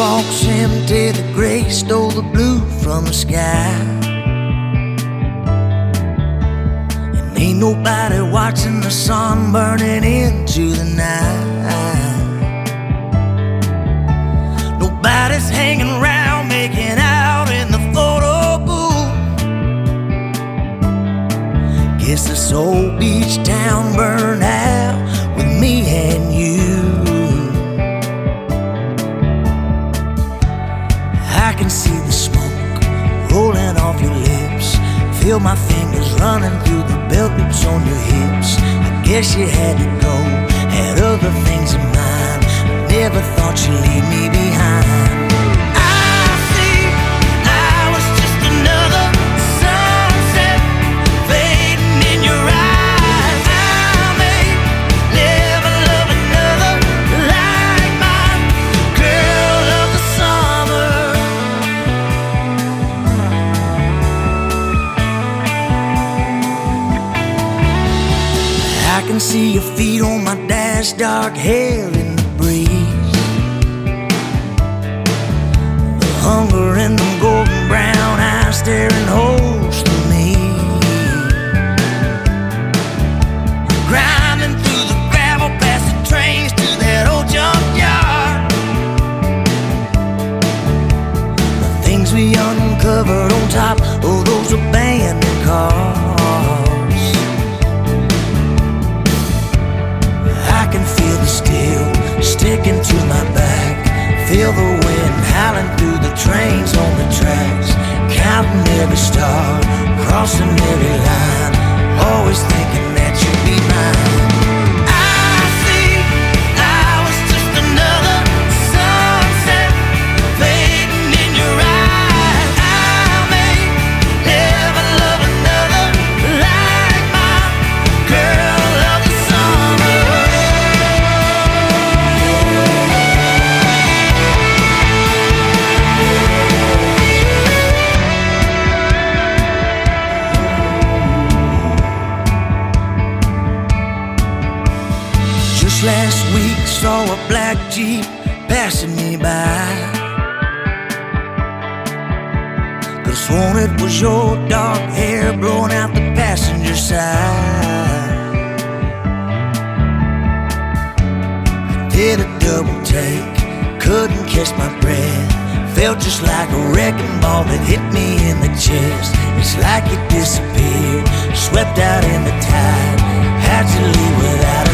walks empty, the gray stole the blue from the sky. And ain't nobody watching the sun burning into the night. Nobody's hanging around making out in the photo booth. Guess this old beach town burned out with me and you. I can see the smoke rolling off your lips, feel my fingers running through the belt loops on your hips. I guess you had to go, had other things in mind. I never thought you'd leave me behind. I see I was just another sunset fading in your eyes. I may never love another like my girl of the summer. I can see your feet on my dash, dark hair in the breeze, the hunger in them golden brown eyes staring holes through me. Grinding through the gravel past the trains to that old junkyard. The things we uncovered on top of those abandoned cars. I can feel the steel sticking to my back, feel the wind howling through the trains on the tracks, counting every star, crossing every line, always thinking that you'd be mine. I see I was just another sunset fading in your eyes. I may never love another like my girl of the summer. Just last week saw a black Jeep passing me by. Could've sworn it was your dark hair blowing out the passenger side. I did a double take, couldn't catch my breath, felt just like a wrecking ball that hit me in the chest. It's like it disappeared, swept out in the tide, had to leave without a